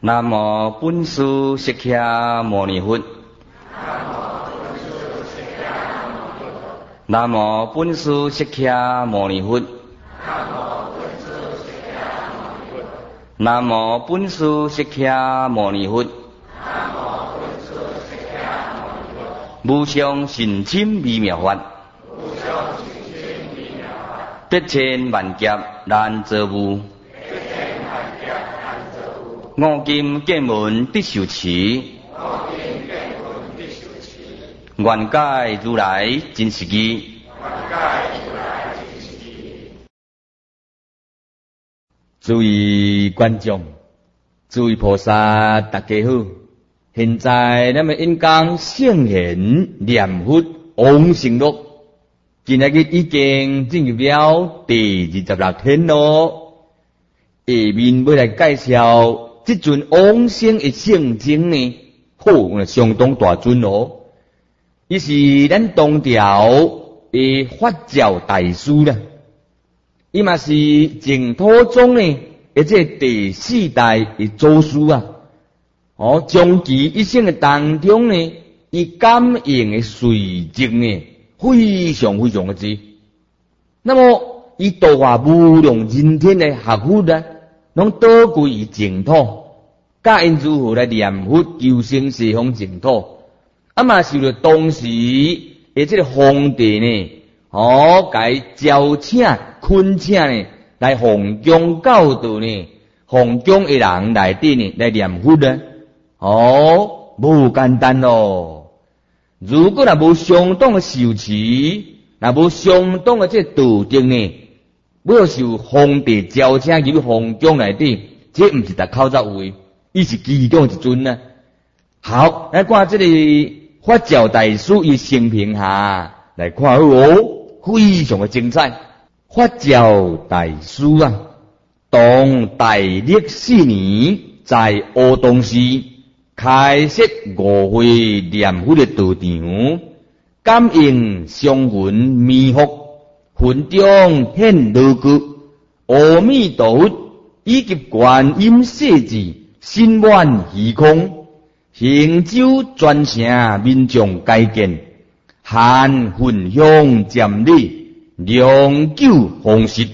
南无本师释迦牟尼佛。南无本师释迦牟尼佛。南无本师释迦牟尼佛。无上甚深微妙法，得千万劫难遭遇。五金见闻得受持，愿解如来真实义。诸位观众，诸位菩萨，大家好。现在咱们应讲圣贤念佛往生录，今日已经进入了第26天咯。下面要来介绍这尊往生的圣经呢，相当大尊哦。伊是咱唐朝的法教大师啦，伊嘛是净土宗呢，而且第4代的祖师啊。将其一生的当中呢，伊感应的随迹呢，非常非常的多。那么伊度化无量人天的学佛呢，拢倒归于净土，教因如何来念佛求生西方净土。嘛受到当时的这个皇帝呢，该招请恳请呢，来弘扬教导呢，弘扬的人来底呢，来念佛呢。无简单咯。如果若无相当的受持，若无相当的这道德呢，要受皇帝招请入皇宫内底，这毋是逐口才有的，伊是其中一尊啊。好，来看这个法教大师伊生平下来看非常的精彩。法教大师啊，当大历4年，在乌东市开设5会念佛的道场，感应上魂迷惑，魂中现罗骨，阿弥陀佛以及观音世字，心满虚空，行舟专城民众皆见，含分香瞻礼，良久方息。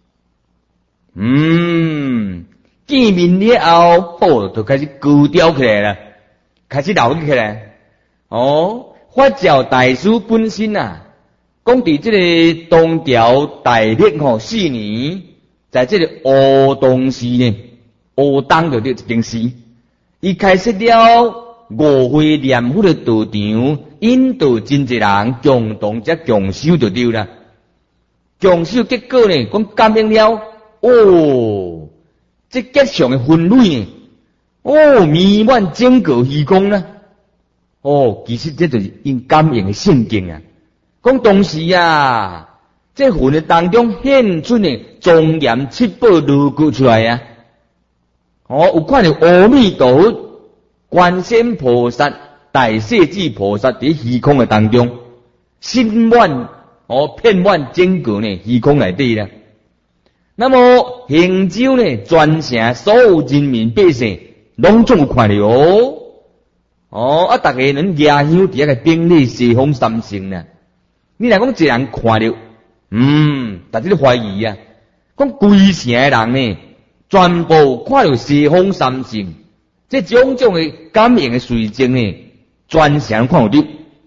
见面了后，就开始高调起来了，开始闹起来。法教大师本身啊，讲伫这个唐朝大历4年，在这个乌东市呢，乌东就这件事，伊开设了5会念佛的道场，引导真济人共同才共修就对了。共修结果呢，讲感应了，这吉祥的分类呢，弥漫整个虚空呢。其实这就是因感应的圣经啊。讲当时啊，这魂的当中现出呢庄严7宝罗骨出来啊。有看到阿弥陀佛、观世音菩萨、大势至菩萨在虚空的当中，心满遍满整个呢虚空内底啦。那么行舟呢，全城所有人民百姓拢总有看到大家能举香伫遐个顶礼西方三圣呢。你若讲一人看到，大家都怀疑啊。讲规城的人呢，全部看到西方三圣，这种种的感应的随迹呢，全城看到。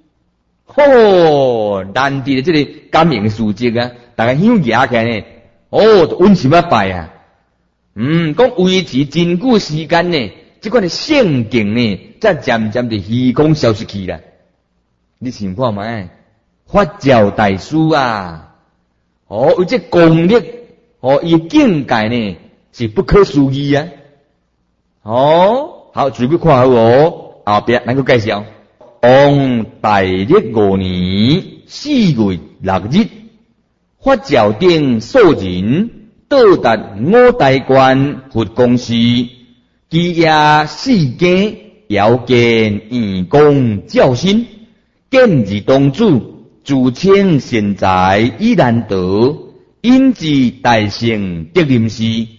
难得的这个感应的随迹啊，大家香举起来呢。就温习拜啊！讲维持真久时间呢，这款的圣境呢，才渐渐的虚空消失去了。你想看卖？法教大师啊，有这功力，伊境界呢是不可思议啊！好，注意看好后边咱个介绍。王大历5年4月6日。法教顶数人到达五台关佛公司，其夜4更遥见圆光照身，见日当主自称贤才以难得，因之大乘得临时，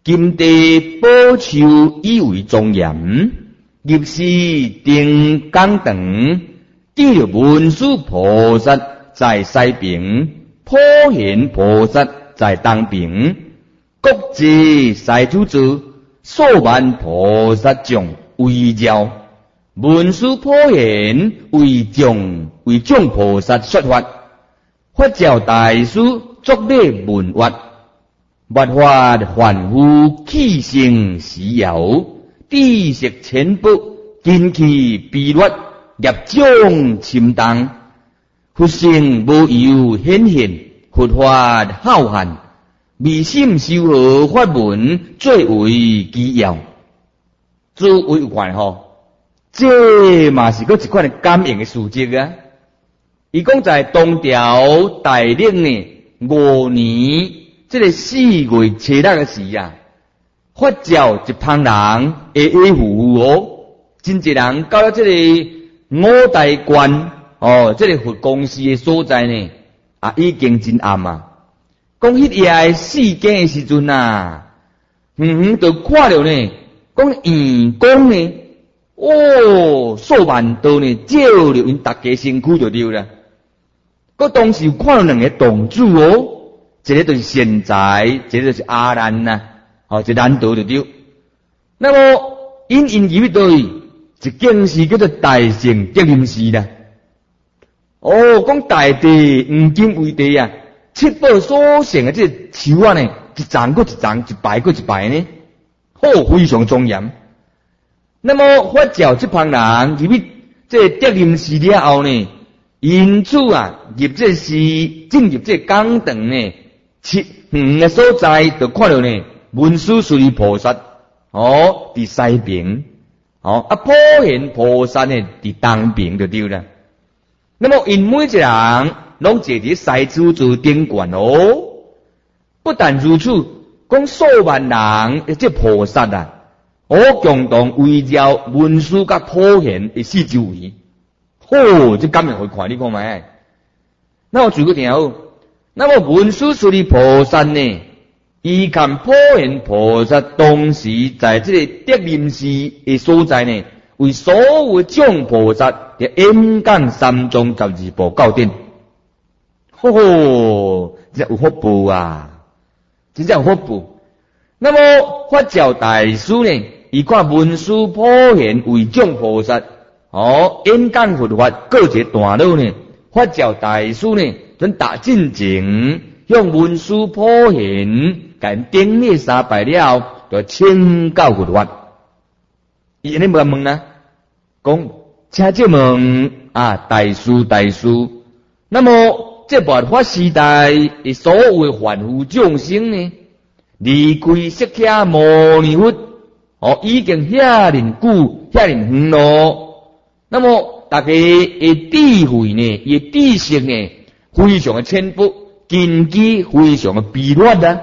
金地宝树以为庄严，入世定岗堂，见着文殊菩萨在西边，普贤菩萨在东边，各自西主子，数万菩萨众围绕。文殊普贤为众菩萨说法，法教大师作礼问话，末法凡夫起性时摇，知识浅薄，根器卑劣，业障深重，佛性无有显现，佛法浩瀚，未信修学法门最为基要。诸位有看吼？这嘛是个一款的感应的事迹啊！伊讲在东条大令呢5年，这个4月初6的时啊，发教一帮人A夫哦，真侪人到了这个五大关哦，这个佛公司的所在呢已经真暗啊！讲迄夜4更的时阵啊，就看到呢，讲圆光呢。数万道呢，照着因大家身躯就对了。佮当时有看到2个洞主哦，一个就是现在，一个就是阿难呐，一难道就对。那么因入去对，一件事叫做大乘德林寺啦。讲大地黄金为地啊，7宝所成的这个树啊呢，一丛过一丛，一排过一排呢，非常庄严。那么法教这帮人入去这德林寺了后呢，因此啊入这寺进入这讲堂呢，7远的所在就看到呢文殊师利菩萨伫西边，普贤菩萨呢伫东边就对了。那么因每一个人拢坐伫西主座顶悬哦，不但如此，讲数万人这菩萨啊。共同围绕文殊甲普贤的四周围，这感应会看你看卖。那我举个条，那么文殊师利菩萨呢，伊跟普贤菩萨同时在这个德林寺的所在呢，为所有众菩萨的演讲3宗12部教典。真有福报啊！真正有福报。那么法教大师呢？伊看文殊普贤为众菩萨，演讲佛法各一段落呢，法教大师呢，准打进前，向文殊普贤甲顶礼3拜了，就请教佛法。伊安尼问啦，讲，请这问大师，那么这末法时代的所有凡夫众生呢，离开释迦牟尼佛。已经遐尼久，遐尼远咯。那么大家的智慧呢，伊知识呢，非常的浅薄，根基非常的卑劣啊。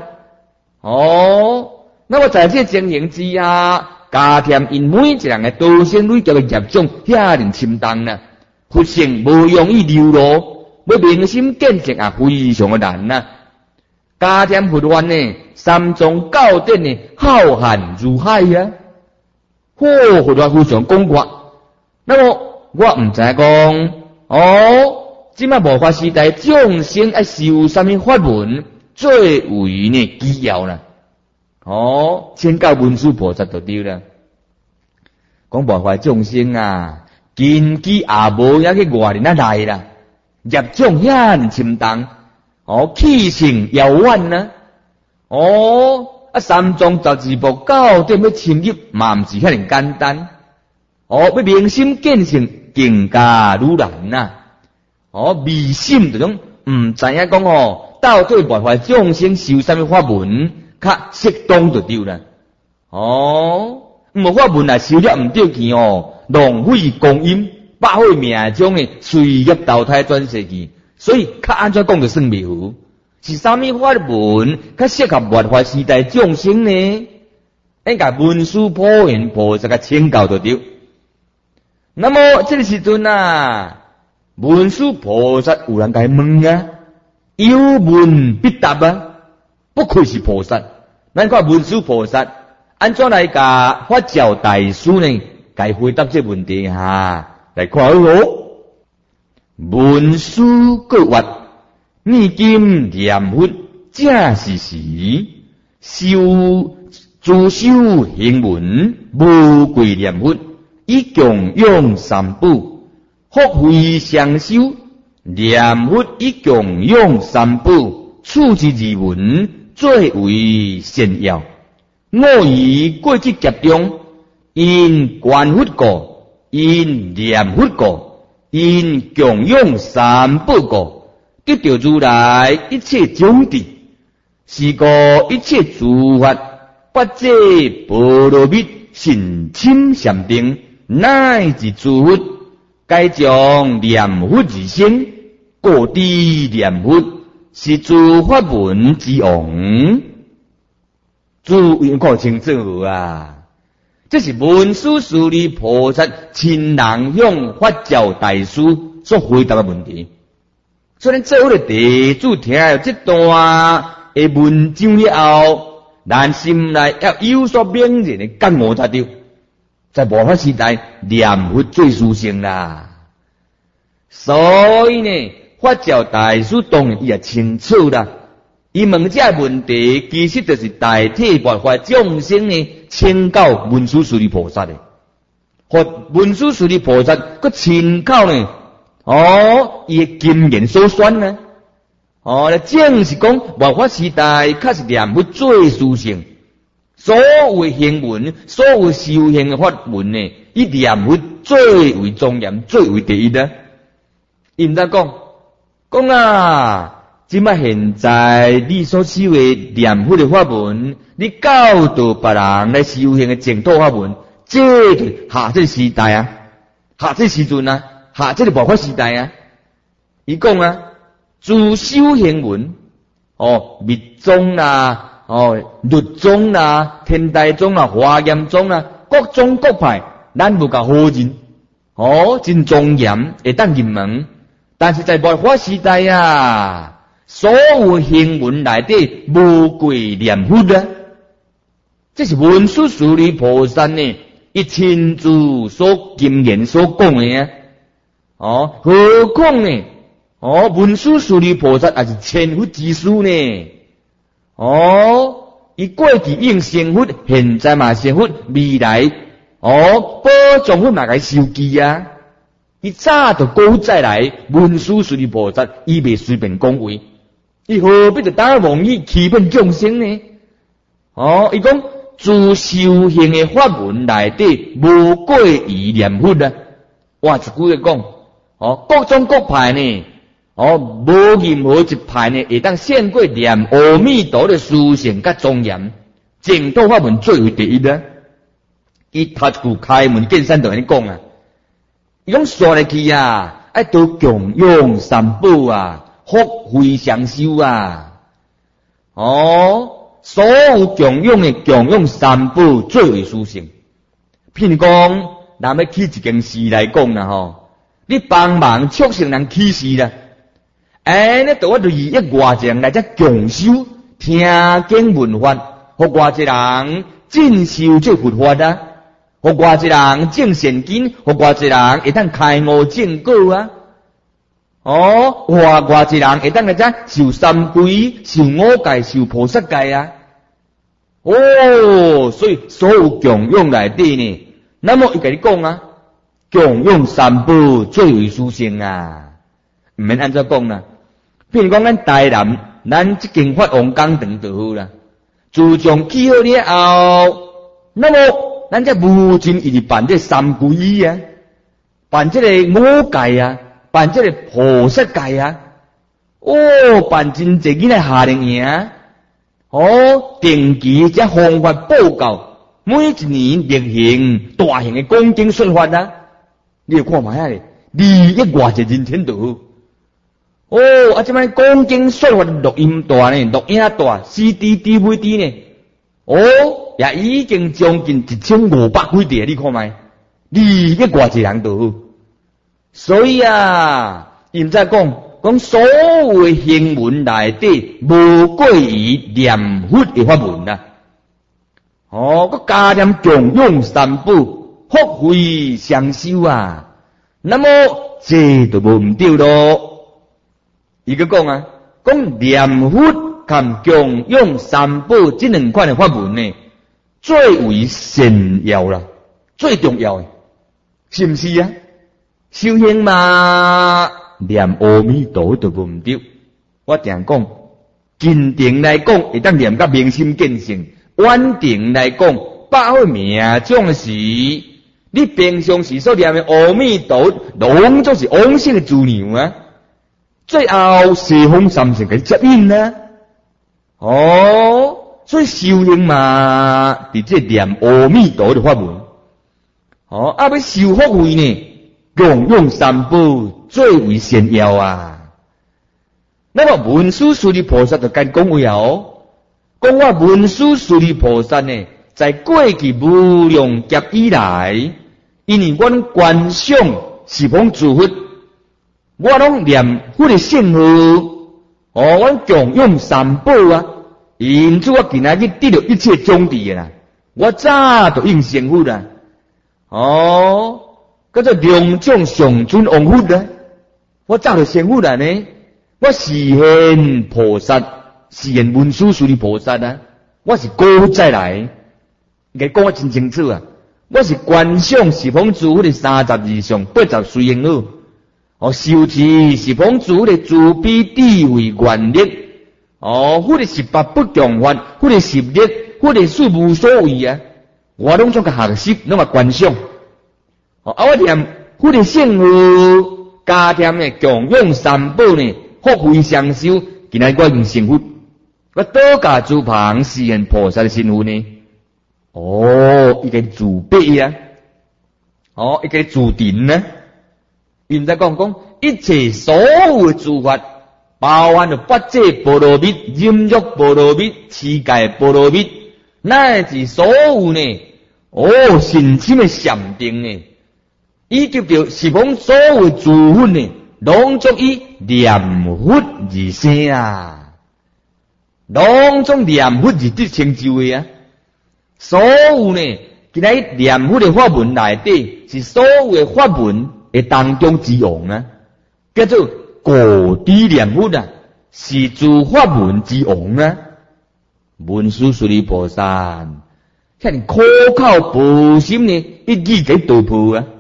那么在这情形之下，加添因每一人的道生累积的业障遐尼深重啦，佛性无容易流露，要明心见性非常的难啊。加添佛法呢，3宗教典呢，浩瀚如海啊！佛法非常广阔。那么我唔知讲，即摆末法时代众生爱修什么法门，最为呢基要啦。请教文殊菩萨就对了。讲末法众生啊，根基无遐去外面来啦，业障遐尼深重。气性遥远呢，3宗12部教典要深入，嘛唔是遐尼简单。要明心见性，更加愈难呐。迷信这种唔知影讲到底末法众生修什么法门，较适当就对啦。法门来修了唔对去浪费光阴，百岁命中的随业投胎转世去。所以，较安怎讲就算妙，是啥物法门较适合末法时代众生呢？应该文殊普贤菩萨甲请教就对。那么这个时阵文殊菩萨有人甲伊问有问必答啊，不愧是菩萨。那咱看文殊菩萨安怎来甲法教大师呢？该回答这问题哈，来看哦。文殊各曰：念经念佛正是时，自修行文，无贵念佛，以供养三宝，福慧双修。念佛以供养三宝，处之二文最为显要。我以过去劫中，因观佛故，因念佛故，因供养三宝故，得到如来一切种智，是故一切诸法八界波罗蜜信亲禅定，乃至诸佛，该将念佛而生，故知念佛是诸法门之王。诸位看清楚啊！这是文殊师利菩萨亲人向法教大师所回答的问题。所以咱做伙的弟子听了这段的文章了后，咱心内要有所明认的感悟才对。在末法时代，念佛最殊胜啦。所以呢，法教大师当然也清楚啦。伊问这问题，其实就是代替末法众生呢，请教文殊师利菩萨的。或文殊师利菩萨佮请教呢，伊的经验所选呢，正是讲末法时代确实念佛最殊胜。所有行文，所有修行的法门呢，以念佛最为庄严，最为第一的。因在讲啊。即摆现在你所修的念佛的法门，你教导别人来修行的净土法门，这就下这个时代啊，下这个时阵啊，下这个末法时代啊。伊讲啊，自修行文，密宗啦，律宗啦，天台宗啦，华严宗啦，各宗各派，咱无甲好人，真庄严，会当入门。但是在末法时代啊。所有行文内底无贵念佛啊，这是文殊师利菩萨呢，伊亲自所经验所讲的啊。何况呢？文殊师利菩萨也是千佛之师呢。伊过去应成佛，现在嘛成佛，未来宝藏佛嘛该受记啊。伊早就古再来，文殊师利菩萨伊袂随便讲话。伊何必就打妄语欺骗众生呢？伊讲自修行的法门内底无过于念佛啊。哇，一句话讲，各宗各派呢，无任何一派呢会当胜过念阿弥陀的殊胜甲庄严，净土法门最为第一啊。伊头一句开门见山就安尼讲啊，伊讲说来去啊，爱多供养三宝啊。福慧双修啊！所有供养的供养三宝最为殊胜。譬如讲，咱要起一件事来讲啦你帮忙促成人起事啦，你就我就以外一人来遮共修，听经闻法，互外一人进修这佛法啊，互外一人种善根，互外一人会当开悟正果啊。外一人会当来遮受三皈、受五戒、受菩萨戒啊。所以所有供养内底呢，那么伊甲你讲啊，供养三宝最为殊胜啊，毋免安怎讲啦。譬如讲咱台南，咱即间法王讲堂就好啦。自从起好了后，那么咱这无尽一直办这三皈啊，办这个五戒啊。办这个菩萨戒啊，办真济囡仔夏令营，定期这方法报告，每一年例行大型的讲经说法啊，你有看嘛呀咧？2亿外一人天道，这摆讲经说法录音大呢，录影大 CD、DVD 呢，也已经将近1500几地，你看嘛，2亿外一人道。所以啊，因在讲所有行文内底无过于念佛的法门啊， 佮加念供养三宝，福慧双修啊，那么这就无毋对咯。伊个讲啊，讲念佛含供养三宝这两款的法门呢，最为善要啦，最重要的，是毋是啊？修行嘛，念阿弥陀就无毋对。我定讲，近定来讲，会当念甲明心见性；远定来讲，百会命种时，你平常时所念的阿弥陀，拢总是往生的资粮啊。最后西方三圣给接引啊。所以修行嘛，伫这念阿弥陀的法门。要修福慧呢，供养三宝最为善要啊。那么文殊师利菩萨就跟讲话讲我文殊师利菩萨呢，在过去无量劫以来，因为我观想十方诸佛，我拢念佛的圣号，我供养三宝啊，因此我今仔日得到一切种地啦，我早就应成佛啦，叫做两种上尊王佛啦，我早就成佛啦呢。我是现菩萨，是现文殊师利菩萨啊！我是高再来，应该讲我真清楚啊！我是观想十方诸佛的32相80随形好，修持十方诸佛的慈悲智慧愿力，佛的18不共法，佛的10力，佛的事无所谓啊！我拢总个学习，拢个观想，我念佛的圣号，加添呢供养三宝呢。福慧双修，今仔我已经成佛，我倒驾诸旁实现菩萨的身份呢？伊个自卑啊，伊个自定呢？因在讲一切所有的诸法，包含了八界波罗蜜、忍辱波罗蜜、持戒波罗蜜，乃至所有呢，身心的禅定呢，以及着十方所有的诸佛呢。拢总以念佛而生啊，拢总念佛而得成就的啊。所有呢，今仔念佛的法门内底，是所有的法门的当中之王啊，叫做果地念佛啊，是诸法门之王啊。文殊师利菩萨，像苦口婆心呢，一语给道破啊。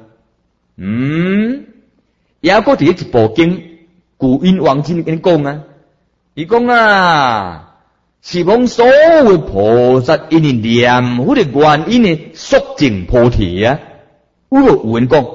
也搁伫一部经，古印王经跟讲啊，伊讲啊，十方所有菩萨因为念佛的原因呢，速证菩提啊。有人讲，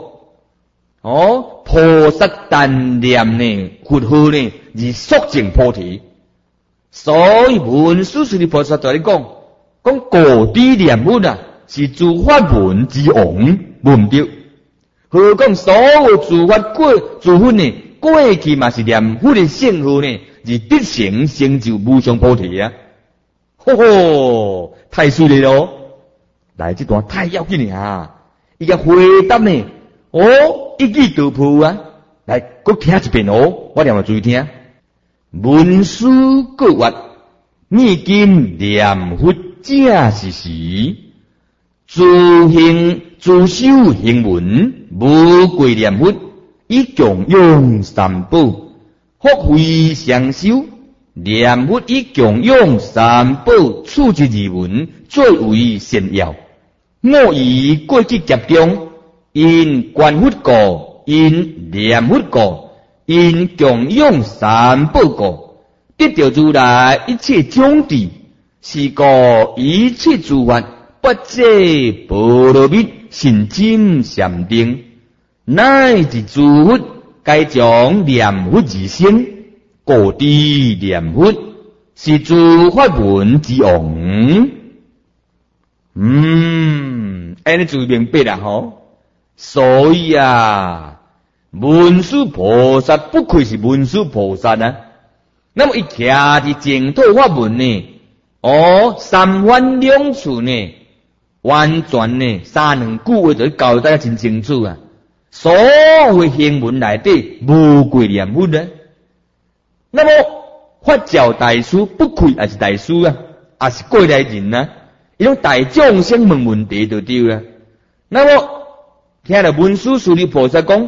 菩萨但念呢，佛号呢，而速证菩提。所以文殊师利菩萨在咧讲果地念佛啊，是诸法门之王，无毋对。何况所有诸法诸佛呢？过去嘛是念佛的圣号呢，而得成就无上菩提啊！太犀利咯！来，这段太要紧啊！伊个回答呢，一语道破啊！来，搁听一遍我念注意听。文殊各曰：念经念佛正是时。自行自修行文，无过念佛，以供养三宝，福慧双修。念佛以供养三宝，处之二文，最为善要。我以过去劫中，因观佛故，因念佛故，因供养三宝故，得到如来一切种智，是故一切诸法。八界波罗蜜信心禅定，乃至诸佛该将念佛而生，果地念佛是诸法门之王。安尼就明白啦所以啊，文殊菩萨不愧是文殊菩萨啊。那么伊徛伫净土法门呢，三番两次呢。完全呢，三两句话就教大家真清楚啊！所有的行文内底无过念佛啊。那么法教大师不愧也是大师啊，也是过来人啊。 伊种大众生问题就对了。那么听了文殊师利菩萨讲，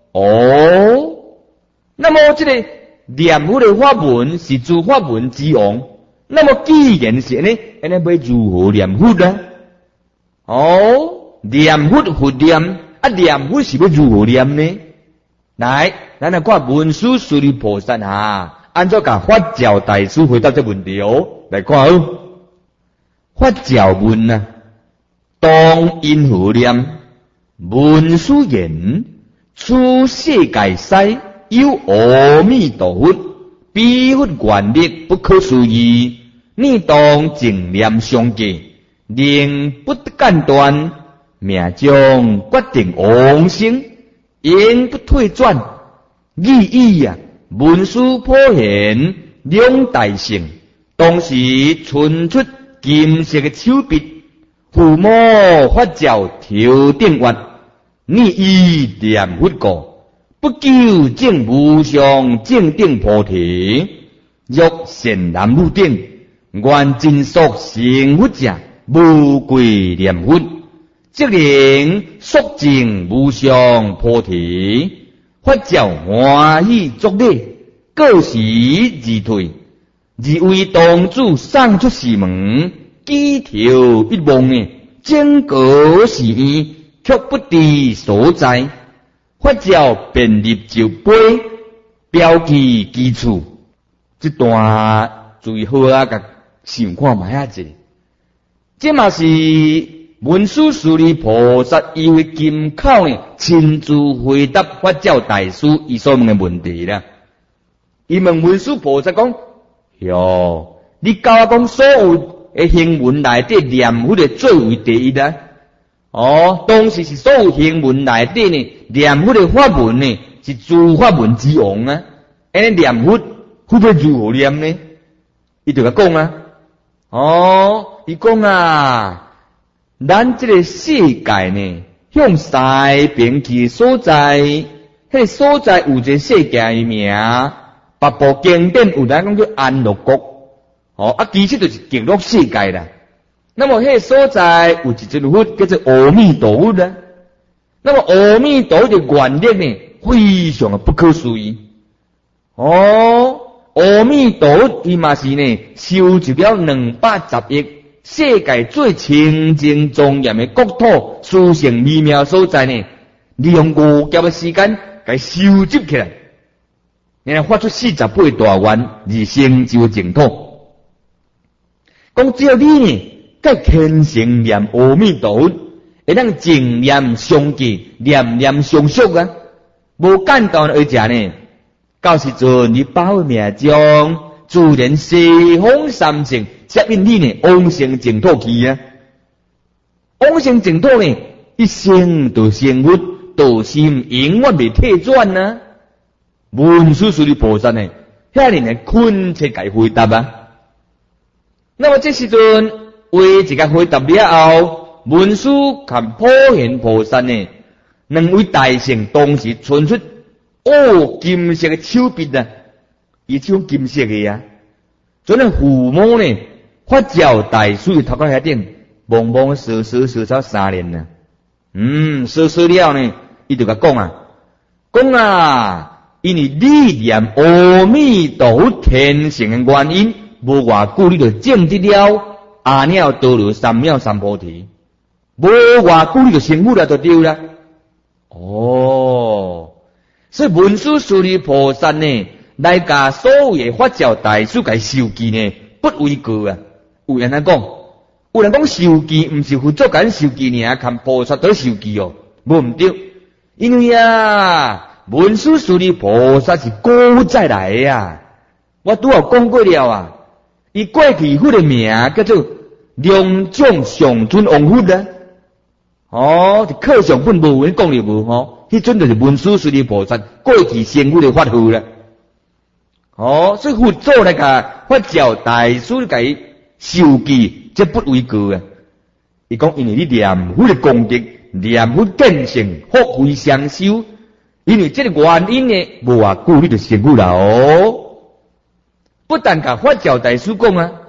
那么这个念佛的法门是诸法门之王，那么既然是呢，那要如何念佛呢？念佛佛念念佛是要如何念呢？来，咱来看文殊师利菩萨按照甲法教大师回答这问题来看法教问当因何念？文殊言：出世界西有阿弥陀佛，彼佛愿力不可思议，你当净念相继，令不得间断，命将决定往生，因不退转。意义文殊普贤两大乘，当时伸出金色的手臂，抚摸法教头顶月，你以念佛过，不究竟无上正等菩提，若善男女等，愿尽属成佛者，无贵念佛，即令速证无上菩提。法教欢喜作礼，各时而退，而为当主送出寺门，举头一望整个寺院却不知所在。法教便入就杯，标记基础。这段最好甲想看卖者，这嘛是文殊师利菩萨伊为金口亲自回答法教大师伊所问的问题啦。伊问文殊菩萨讲：哟，你教我讲所有的行文内底念佛的最为第一啦。当时是所有行文内底念佛的法门是诸法门之王啊。安尼念佛会不会如何念呢？伊就甲讲伊讲咱这个世界向西边去所在，迄个所在有一个世界的名，北部经典有人讲叫安乐国，其实就是极乐世界啦。那么迄个所在有一尊佛叫做阿弥陀佛啦。那么阿弥陀佛的愿力非常的不可思议。阿弥陀佛伊嘛是收集了210亿。世界最清净庄严的国土，殊胜美妙所在利用5劫的时间，给收集起来，然后发出48大愿，而成就净土。讲只要你该虔诚念阿弥陀佛，会当净念相继，念念相续无简单而讲到时阵你把握命中，自然西方三圣接引你往生净土去往生净土一生就成佛，道心永远未退转文殊师利菩萨遐人恳切甲伊回答那么这时阵为一个回答了后，文殊及普贤菩萨两位大乘当时传出金色的手臂伊种金色的所以父母法教大师头壳遐顶忙忙扫扫3年扫了伊就甲讲因为你念阿弥陀佛天性的原因，无偌久你就证得了阿耨多罗三藐三菩提，无偌久你就成佛了就对了。所以文殊师利菩萨来甲所有的法教大师甲受记不为过有人讲，有人讲受记毋是佛祖甲受记尔，看菩萨都受记无毋对，因为文殊师利菩萨是古再来的我拄有讲过了伊过去佛的名叫做龙种上尊王佛伫课上本无讲了无迄阵就是文殊师利菩萨过去成佛的法号啦。所以佛祖来甲法教大师甲伊受记，这不为过伊讲，因为你念佛的功德，念佛见性，福慧双修，因为这个原因无偌久你就成佛了不但甲法教大师讲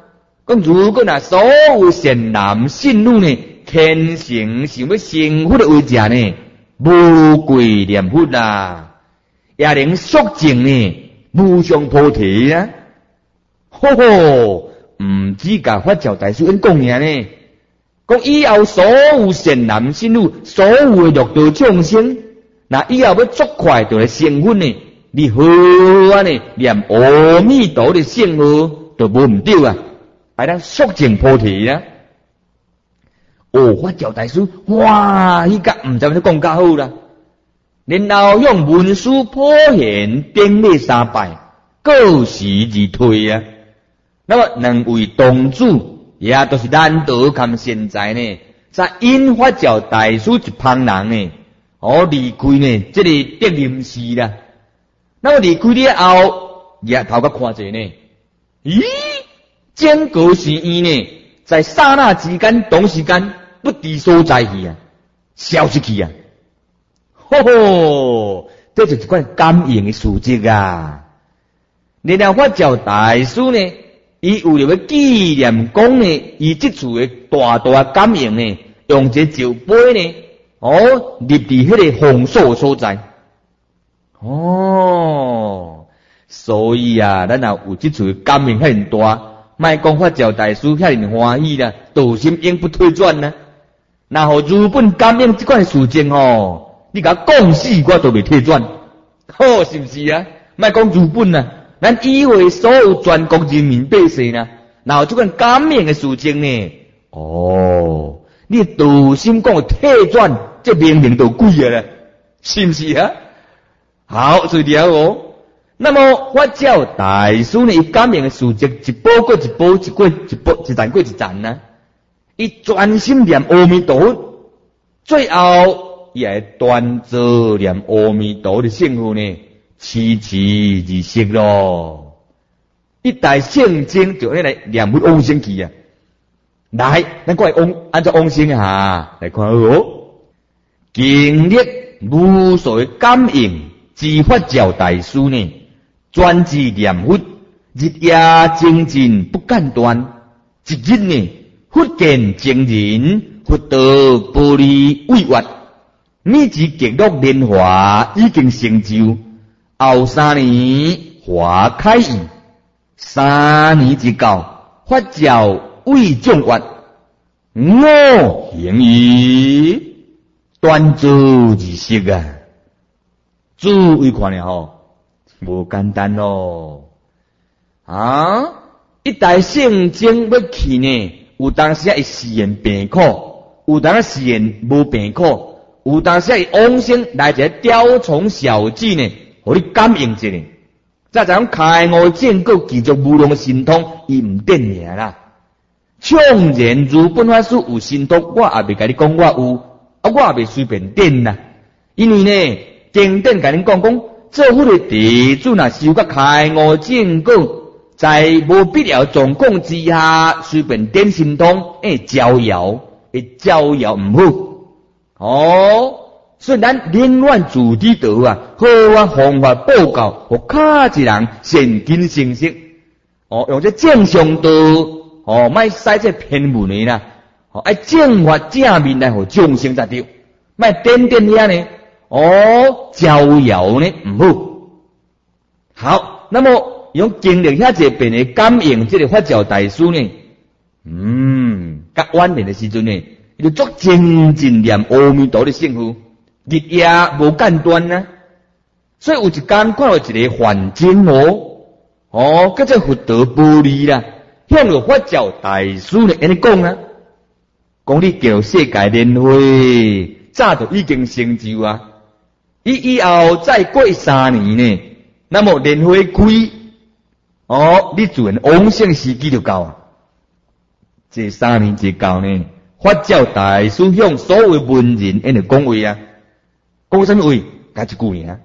讲如果那所有善男信女呢，虔诚想要成佛的为者呢，无贵念佛啦，也能速证呢无上菩提啊！吼吼，唔止甲法教大师因讲尔呢，讲以后所有善男信女，所有的六道众生，那以后要足快就来成佛呢，你好啊呢，念阿弥陀的圣号就无唔对啊，还能速证菩提啊！哦，法教大师，哇，迄个唔知要讲较好啦。然后用文殊普贤顶礼三拜，告辞而退啊。那么两位同主也都是难得看现在呢，在因法教大师一旁人呢，离开呢这个德林寺啦。那么离开了后，也头壳看者呢，咦，整个寺院呢，在刹那之间，同时间不知所在去啊，消失去啊。吼吼，这就是一款感应的事迹啊！然后法教大师呢，伊为了要纪念讲呢，伊这次的大大感应呢，用这酒杯呢，立伫迄个红素所在。所以啊，咱若有这次的感应很大，莫讲法教大师遐尼欢喜啦，道心永不退转啦。然后如本感应这款事情你甲讲死我都未退转，好是不是啊？莫讲如本啊，咱以为所有全国人民百姓啊，然后这款感应的事情呢，你道心讲退转，这明明都鬼啊啦，是不是啊？好，注意了那么法教大师呢，伊感应的事情一步过一步，一过一步，一站过一站啊，伊专心念阿弥陀佛，最后也会端坐念阿弥陀的圣号呢，持持而息咯。一代圣经就来念佛往生去啊！来，咱过来按照往生下来看经历无数的感应之法教大师呢，专志念佛，日夜精进不间断，一日呢，佛见僧人，佛道玻璃未越。你之极乐莲华已经成就，后3年花开义，3年之教法教未众越，我行义端坐而息啊！注意看了无简单咯一代圣经要去呢，有当时会实验病苦，有当时实验无病苦。有当时伊往生来一个雕虫小技呢，互你感应一下。再讲开悟见过继续无量神通，伊唔得尔啦。纵然如本法师有神通，我也未甲你讲我有，我也未随便点啦。因为呢，经典甲恁讲，做佛的弟子若修甲开悟见过，在无必要状况之下，随便点神通，招摇唔好。所以咱宁愿自己道好方法报告，互卡一人善根成熟。用这正常道，莫使这偏门的啦。爱正法正面来互众生才对，莫点遐呢。招摇呢唔好。好，那么用经历遐这边的感应，这个法教大师呢，甲晚年的时阵呢，就足精进念阿弥陀的圣号。日夜无间断啊，所以有一天看到一个幻境叫做佛道玻璃啦，向着法教大师呢安尼讲啊，讲你叫世界莲花早就已经成就啊，以后再过3年呢，那么莲花开你自然往生时机就到啊，这3年就到呢，法教大师向所有文人安尼讲话啊。讲什么话？加一句尔，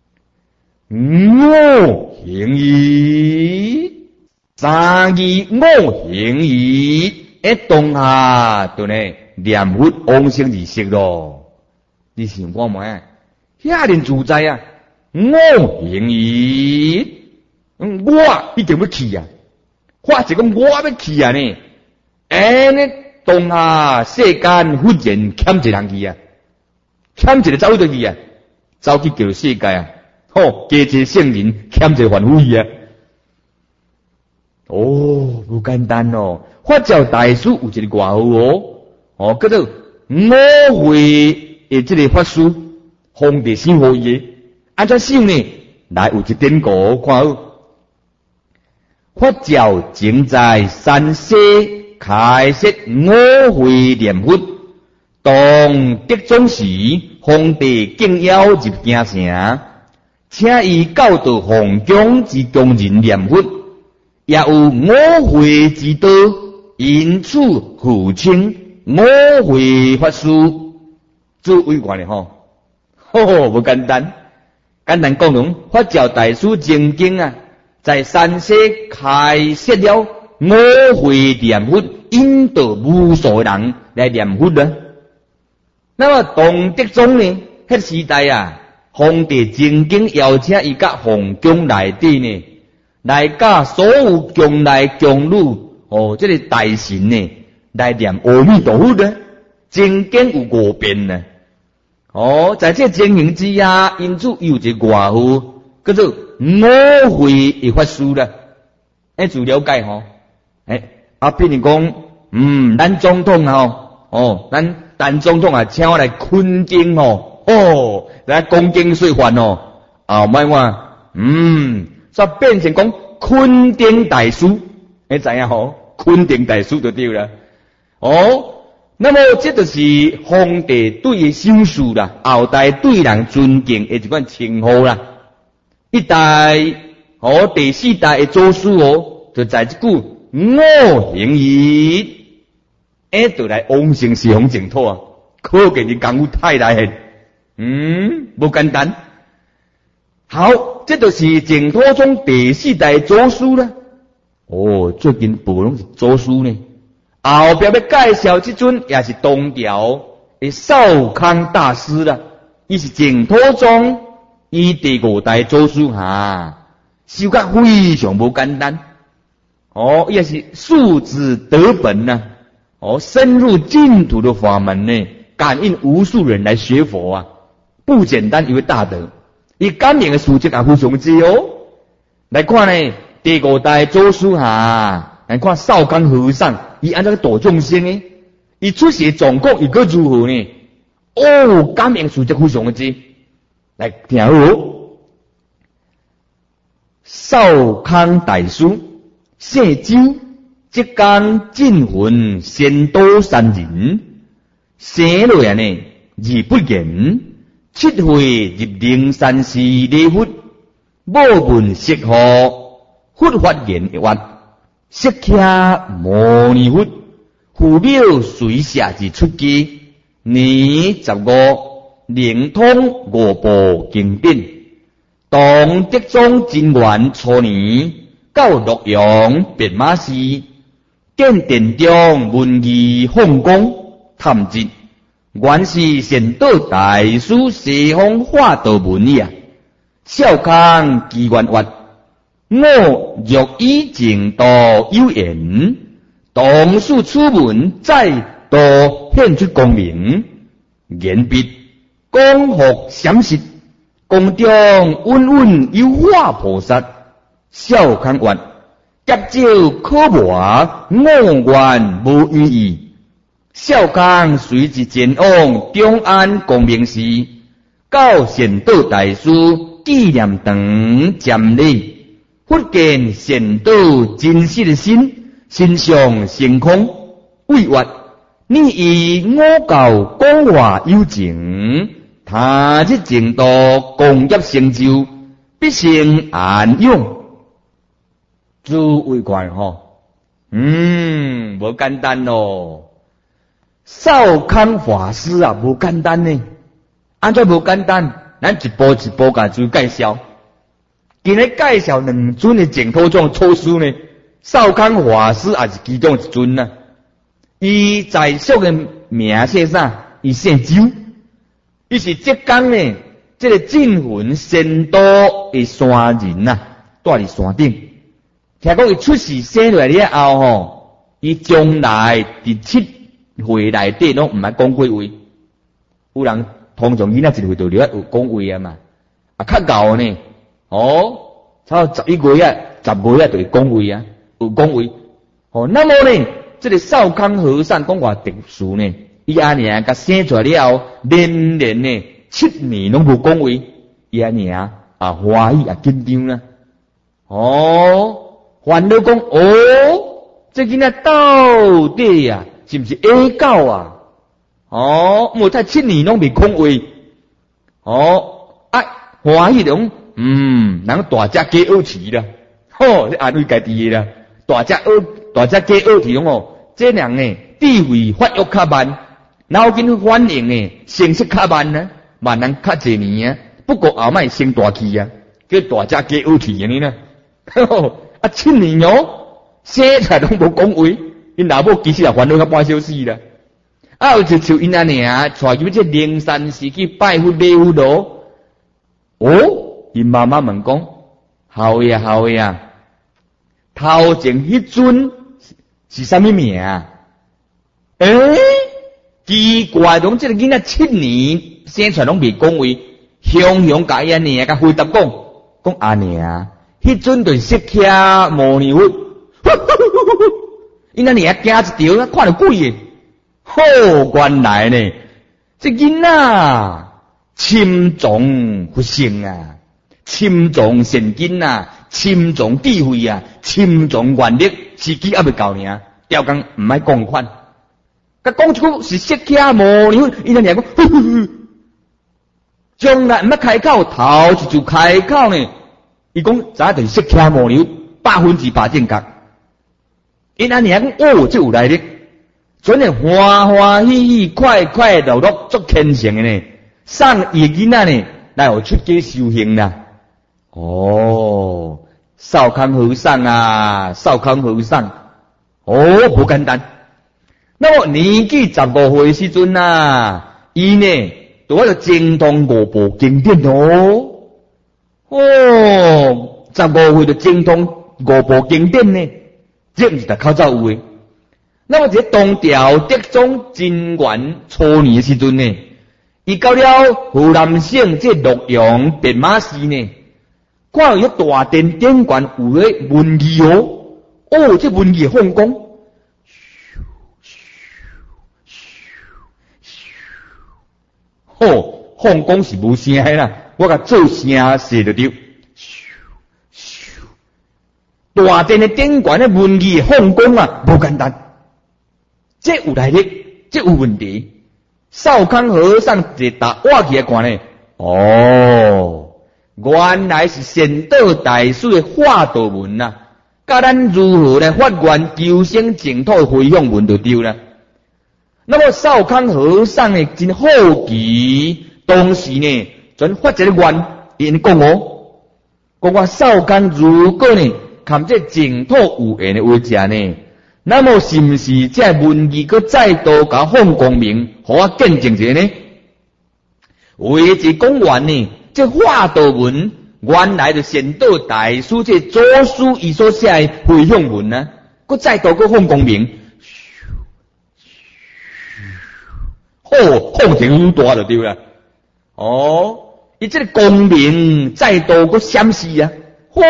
我行义，3字我行义，当下就呢念佛往生而息咯。你想看咩？遐尼自在啊！我行义，我一定要去啊！ 发是讲我要去啊呢，呢当下世间忽然欠一个人去啊，欠一个走倒去啊，走去叫世界啊，加一个圣人欠一个凡夫去啊。不简单哦！法教大师有一个外号叫做五会的这个法师，皇帝赏予伊的，安怎赏呢？来有一典故，看好。法教正在山西开设五会念佛，当得宗时，皇帝敬邀入京城，请伊教导皇宫之工人念佛。也有五会之道，因此互称五会法师。做委员的不简单。简单讲讲，法教大师曾经在山西开设了五会念佛，引导无数人来念佛啦。那么唐德宗呢？迄时代皇帝曾经邀请伊甲皇宫内底呢。来甲所有宫内宫女这个大神呢，来念阿弥陀佛呢，曾经有5遍呢。在这情形之下，因此有一个外号叫做五会的法师啦。自了解比如讲，咱总统咱陈总统请我来坤经来讲经说法莫话所以变成讲坤定大师，你知影坤定大师就对了。那么这就是皇帝对伊赏识啦，后代对人尊敬的一款称呼啦。一代第4代的祖师就在这句五行义，就来往生西方净土可见你功夫太大了，不简单。好，这就是净土宗第4代祖师啦。最近部拢是祖师呢。后壁要介绍这尊也是唐朝的少康大师啦。伊是净土宗伊第5代祖师修甲非常不简单。伊也是素质得本呐。深入净土的法门呢，感应无数人来学佛不简单，一位大德。伊感应的事迹也非常多来看呢，第5代祖师来看少康和尚，伊安怎度众生呢？伊出世状况又个如何呢？感应事迹非常多。来听好，少康大师姓周，即间进魂仙都山人，生落呢字不言。7岁入灵山寺礼佛，母闻释护，佛法言话，释迦牟尼佛，父庙随下之出家，年15，灵通5部经典，唐德宗贞元初年，到洛阳白马寺，见殿中文艺放光探集。原是善导大师西方化道文意少康机缘话，我若以净土有缘，当书此文再度显出光明，言必光复闪实，宫中稳稳有化菩萨。少康话接照可磨，我愿无异议。少康随即前往中安光明寺，到善导大师纪念堂瞻礼，忽见善导真实的心上升空，为曰：你以我教讲话有情，他日净土功业成就，必成安永。诸位观无简单咯。少康法师无简单呢，安怎无简单？咱一步一步甲诸介绍。今日介绍2尊的净土宗祖师呢，少康法师也是其中一尊伊在俗的名姓啥？伊姓周，伊是浙江呢，这个镇魂仙都的山人住伫山顶。 听讲伊出世生落来了后吼，伊将来伫7岁内底拢毋爱讲过话。有人通常囡仔1岁就了有讲话啊嘛，啊较厚呢，差不多11月啊、10月啊就会讲话啊，有讲话。那么呢，这个少康和尚讲话特殊呢，伊阿娘甲生出来了后，连连呢7年拢无讲话，伊阿娘啊欢喜啊紧张啦。烦恼讲这囡仔到底啊是不是A狗啊？无才7年拢未讲话。欢喜种，人大只加学习啦，这安慰家己的啦。大只加学习这人呢智慧发育较慢，脑筋反应呢成绩较慢呢，慢人较侪年啊。不过后摆生大气啊，叫大只加学习安尼啦。7年生出来拢无讲话，因老母其实也烦恼到半小时啦。就像因阿娘带入这灵山寺去拜佛礼佛咯。因妈妈问讲，后爷，头前迄尊是啥物名啊？奇怪，这个囡仔7年生出来拢未讲话，雄甲伊阿娘甲回答讲阿娘，迄尊就是释迦牟尼佛。因阿娘惊一条，看到鬼诶。原来呢，这囡仔深藏佛性啊，深藏善根啊，深藏智慧啊，深藏愿力，时机还未到呢，调工唔爱讲款。甲讲一句是释迦牟尼佛，伊阿娘讲，将来唔爱开口，头一就开口呢。伊讲早就是释迦牟尼佛100%正确。因阿娘讲，这有来历。真诶欢喜快乐足虔诚诶呢，送伊囡仔呢来互出家修行啦。少康和尚啊，不简单。那么年纪15岁时阵啊，伊呢就我就精通5部经典15岁就精通5部经典呢，这毋是逐口走有诶。那么这东调德宗贞元初年时阵呢，伊到了湖南省这洛阳便马市呢，看到一大殿典馆有咧文艺这文艺放光，放光是无声的啦，我甲做声写就对。大殿的典馆的文艺放光啊，无简单。这有来历，这有问题。少康和尚一打挖起来看呢，原来是仙道大师的化道文啊，教咱如何来发愿求生净土回向文就对了。那么少康和尚呢，真好奇，当时呢，全发一个愿，因讲我少康如果呢，看这净土有缘的话者呢。那么是不是这文艺佮再度甲放光明，互我见证者呢？为之讲完呢，这化道文原来就仙道大师这祖师伊所写的回向文啊，佮再度佮放光明，放成大就对了。伊这个光明再度佮闪示啊，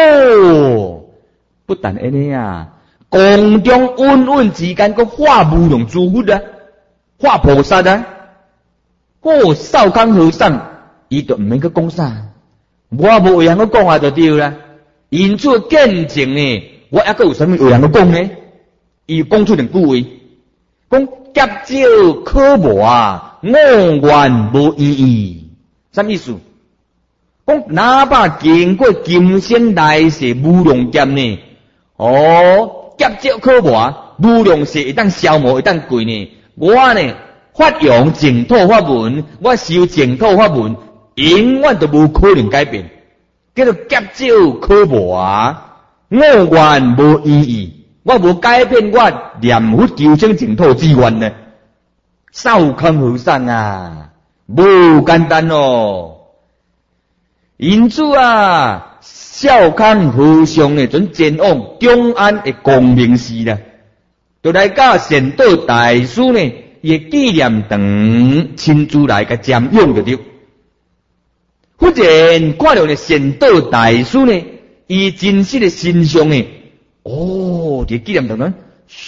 不但安尼啊。宫中稳之间，佮化无量诸佛啊，化菩萨啊。少康和尚，伊就毋免佮讲啥，我无为人佮讲话就对啦。因此见证呢，我还佮有啥物为人佮讲呢？伊讲出2句话，讲劫招可无啊，我愿无意义。啥意思？讲哪怕经过今生来世无量劫呢？劫招可无啊，无量世会当消磨，会当过呢。我呢发扬净土法门，我修净土法门，永远都无可能改变。叫做劫招可无啊，我愿无意义，我无改变我念佛求生净土之愿呢。少康和尚啊，无简单哦。因此啊， 少康和尚呢，准前往中安的光明寺啦，就来甲善导大师呢，伊的纪念堂亲自来甲瞻仰就对。忽然看到呢，善导大师呢，伊真实的身上呢，伫纪念堂呢，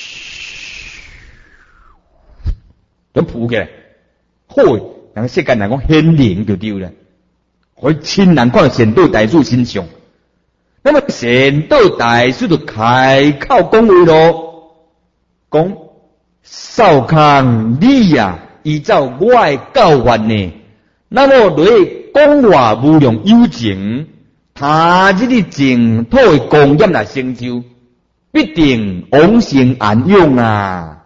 都浮起来，好，人世间人讲显灵就对了，可以亲人看到善导大师身上。那么善导大师就开口讲话咯，讲少康你呀，依照我的教法呢，那么你讲话无量有情，他日的净土的光阴来成就，必定往生安养啊！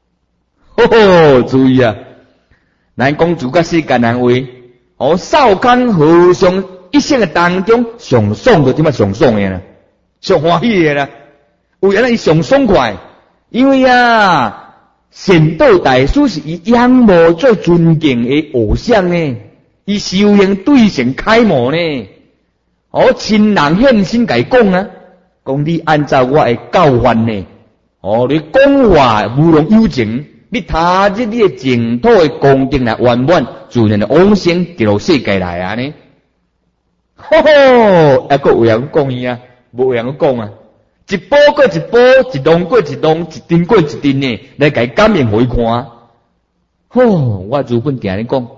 注意啊，咱讲主甲世间人话，少康和尚一生的当中上爽就点啊上爽的啦，上欢喜的啦。为啥伊上爽快？因为善导大师是以仰慕最尊敬的偶像呢，伊修行对象开模呢。亲人现身甲伊讲啊，讲你按照我的教法呢，你讲话无量有情，你他日你的净土的功德来圆满，自然的往生极乐世界来啊呢。还佫有人讲伊啊，无人讲啊，一波过一波，一浪过一浪，一阵过一阵呢，来甲伊感应互伊看。我如本定咧讲，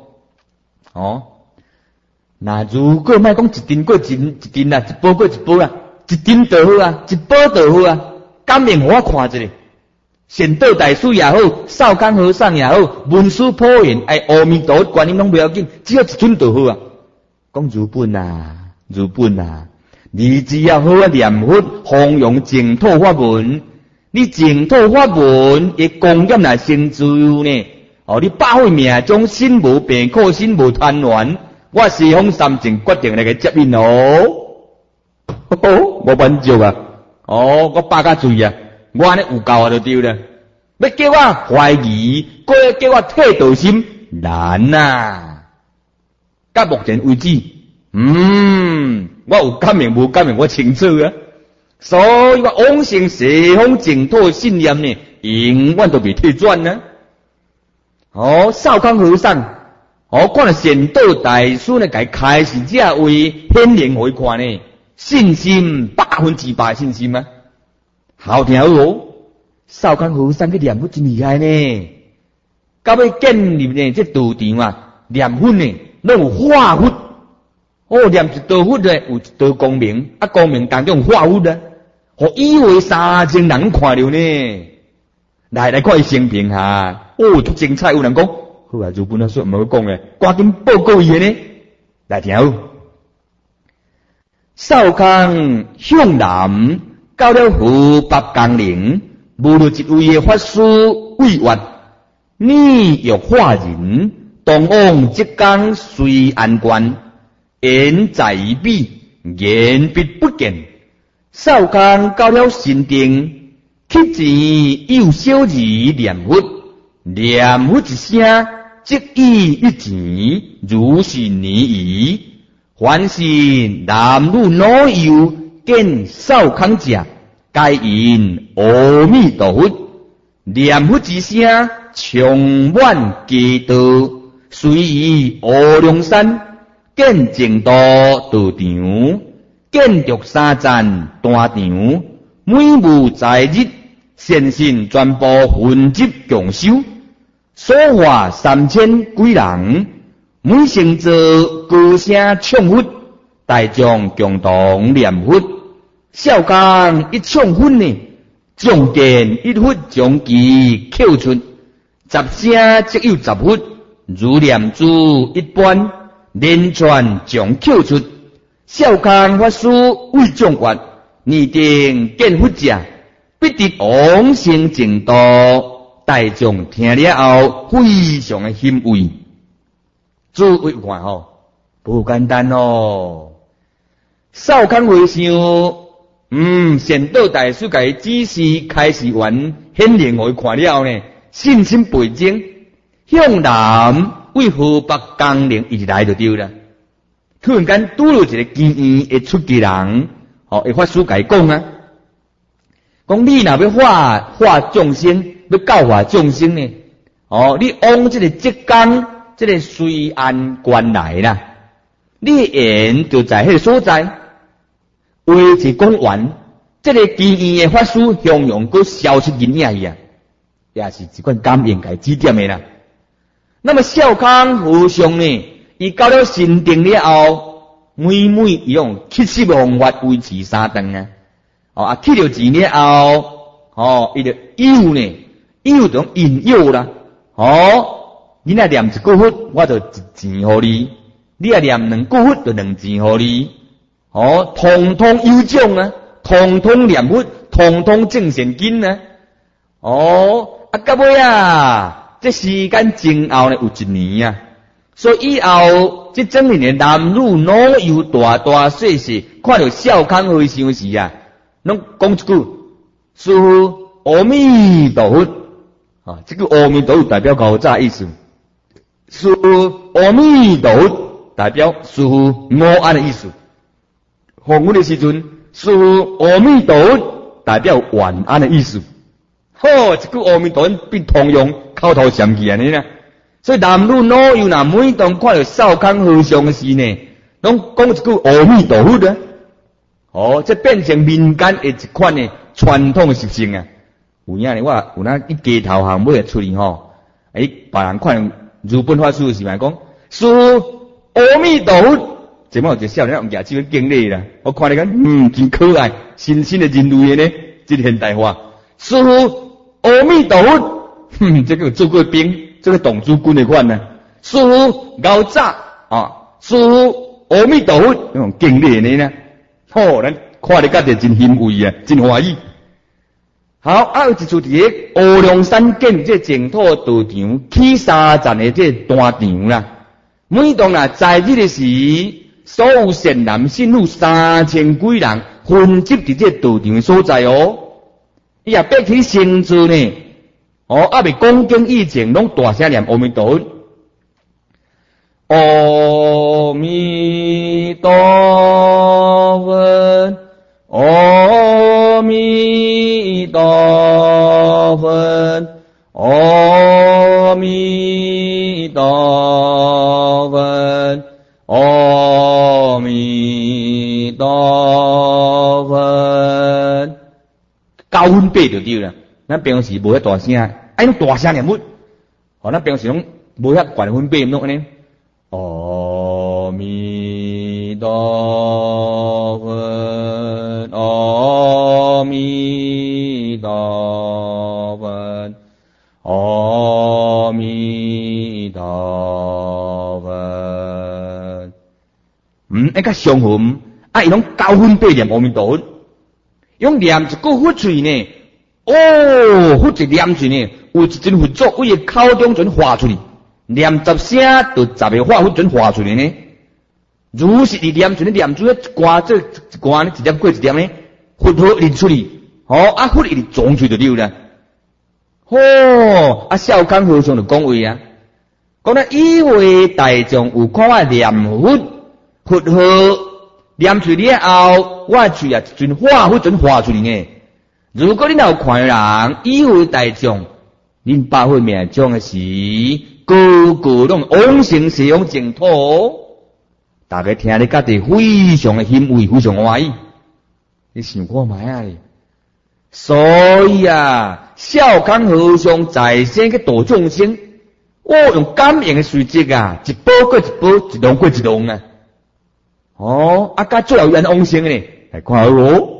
那如果莫讲一阵过一阵啊，一波过一波啊，一阵就好啊，一波就好啊，感应互我看一下。善导大师也好，少康和尚也好，文殊普贤爱阿弥陀观音拢不要紧，只要一尊就好啊。讲如本啊，你只要好念佛，弘扬净土法门，你净土法门的功业来成就呢。你百岁命中心无病苦，心无贪恋，我西方三圣决定来个接引我满足啊！我百甲罪啊！我安尼有够啊，就对了。要叫我怀疑，搁要叫我退道心，难啊！到目前为止，我有感应无感应，我清楚啊。所以我往生西方净土信念呢，永远都未退转呢。少康和尚，看了善导大师呢，甲伊开示这话显灵互伊看呢，信心100%信心啊！好听好。少康和尚去念佛真厉害呢，到尾建立呢这道场念佛呢，拢有化佛。念一道佛呢，有一道光明，光明当中有化佛啊，互以为3000人看到呢。来看伊生平哈，足精彩。有人讲，好啊，如本啊说唔好讲诶，赶紧报告伊呢。来听好，少康向南到了河北江陵。无了一位的法师为愿，你欲化人，当往浙江随安县，言在彼，言必不见。少康到了新定，去至有小字念佛，念佛一声，即意一钱，如是年矣。凡是男女老幼见少康者，该因阿弥陀佛，念佛之声，充满基道，随于无量山，见净土道场，建筑3站大场，每无在日，先信全部分集共修，所化3000几人，每成者高声唱佛，大众共同念佛。少康一唱佛呢，众见一佛将其扣出，10声即有10佛，如念珠一般，连串将扣出。少康法师为众愿，拟定见佛者，必得往生净土。大众听了后，非常的欣慰。诸位看不简单哦。少康为想。善导大师甲伊指示开示完，显灵互伊看了呢，信心倍增，向南为河北江陵一来就对了。突然间拄到一个经验的出家人， 会法师甲伊讲啊，讲你若要化众生，要教化众生呢，你往这个浙江这个水岸关来啦，你缘就在迄个所在，话是讲完，这个奇异的法师向阳佫消失人影去啊，也是一款感应甲指点的啦。那么少康和尚呢，伊到了神定了后，每伊用70方法维持3顿啊，去了钱了后，伊就诱呢，诱就引诱啦，你若念一句佛，我就1钱互你；你若念2句佛，就2钱互你。通通有奖啊，通通念佛，通通挣现金啊。到尾啊，这时间前后呢有1年啊，所以以后这整年的男女老幼大大小小，看到少康和尚时啊，拢讲一句：师父阿弥陀佛。这句阿弥陀佛代表高早意思。师父阿弥陀佛代表师父午安的意思。黄昏的时阵，师父阿弥陀佛代表晚安的意思。这句阿弥陀佛比通用口头禅去安尼啦。所以男女老幼若每当看到少康和尚的时呢，拢讲一句阿弥陀佛啊。这变成民间的一款的传统的习性啊。有影呢，我有那一街头巷尾出去别人看日本法师是咪讲师父阿弥陀佛。这么有一个少年用牙齿敬礼啦，我看你讲，真可爱，新兴的人类的呢，这现代化。师父阿弥陀佛，这个做过兵，这个董主军的款呢。师父高早师父阿弥陀佛，用敬礼的呢。咱看你家己真欣慰啊，真欢喜。好，有一处伫个乌龙山建这净土道场起3站的这大场啦。每当在日的时，所有善男信女3000几人混集伫这道场的所在伊也爬起成座呢。未讲经以前，拢大声念阿弥陀佛。阿弥陀佛，阿弥陀佛，阿弥陀佛，阿弥陀佛。高分贝就对啦。咱平时无遐大声，拢大声念佛。咱平时拢无遐悬分贝，拢安尼。阿弥陀佛，阿弥陀佛，阿弥陀佛。较上分，伊拢高分贝念阿弥陀佛，用念一句佛嘴呢。佛一念出呢，有一阵佛祖为伊口中准化出去。念10声，就10个化佛准化出来呢。如是你念出来，念出来一关，这一关呢，一点过一点呢，佛号一出去，佛一撞出就溜啦。少康和尚就讲话啊，讲以为大众有看我念佛号念出了后，我嘴一阵化佛准化出去呢。如果你若有看人，以为大众，恁百会命中的时，个个拢往生西方净土，大家听你家己非常的欣慰，非常欢喜。你想看卖啊？所以少康和尚在生去度众生，用感应的随迹一波过一波，一浪过一浪甲最后人往生呢，来看好咯。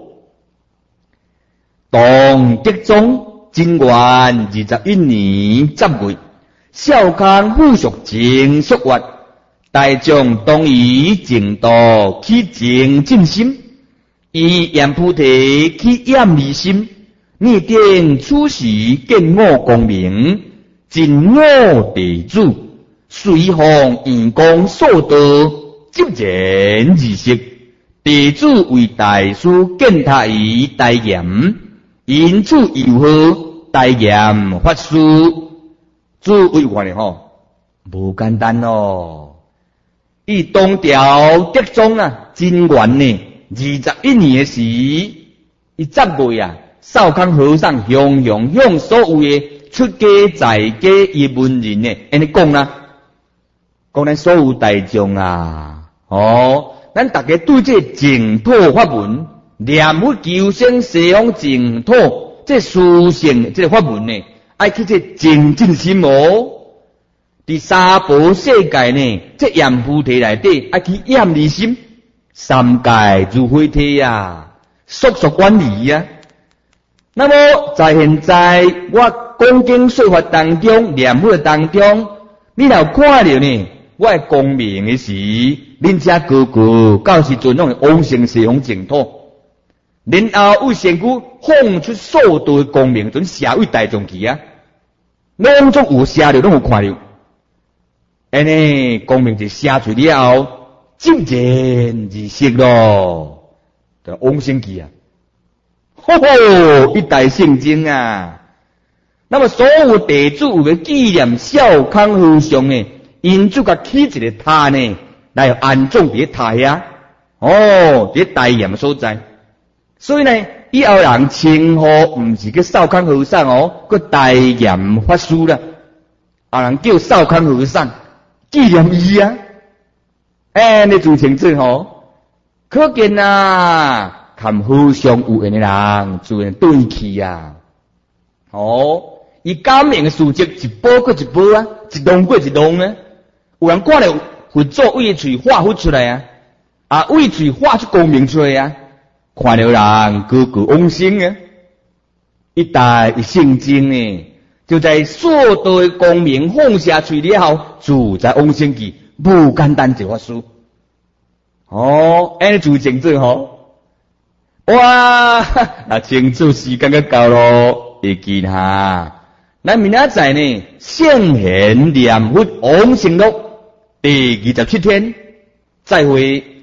唐德宗贞元21年10月，少康附属净宿月，大众当以净土起净正心，以阎菩提起厌离心，逆定此时见我光明，真我地主，随奉圆光所道，即然而息。地主为大师见他以大严。因此又号大严法师，诸位看咧无简单伊当朝德宗贞元呢， 21年的时，伊10月啊，少康和尚向所有的出家在家的文人呢，安尼讲啦，讲咱所有大众啊，咱大家对这净土法门，念佛求生西方净土，这殊胜这个法门呢，爱去这精进心哦。伫三宝世界呢，这验菩提内底，爱去验离心，三界如灰体啊，速速远离啊。那么在现在我讲经说法当中，念佛当中，你若看到呢，我的光明的时，恁遮个个到时阵拢会往生西方净土，然后为身躯放出数度的光明，准社会大众去啊，拢总有写着，拢有看着。安尼光明就写出了后，骤然而息咯，就往生去啊！一代圣经啊！那么所有弟子为了纪念少康和尚呢，因就甲起一个塔呢，来安葬伫塔遐，伫大严所在。所以呢，以后人称呼唔是叫少康和尚个大严法师啦，后人叫少康和尚。纪念伊啊，你自清楚可见啊，含和尚有缘的人，自然对起啊。伊感应的事迹一波过一波啊，一浪过一浪啊。有人看到佛祖为嘴化佛出来啊，为嘴化出光明出来啊，看到人个个往生啊，一代一圣经呢。就在所道的光明放下去了后，自在往生去，不简单一法师。安尼自清楚哇，那清楚时间就到咯，会记哈。咱明仔载呢，圣贤念佛往生录第27天，再会。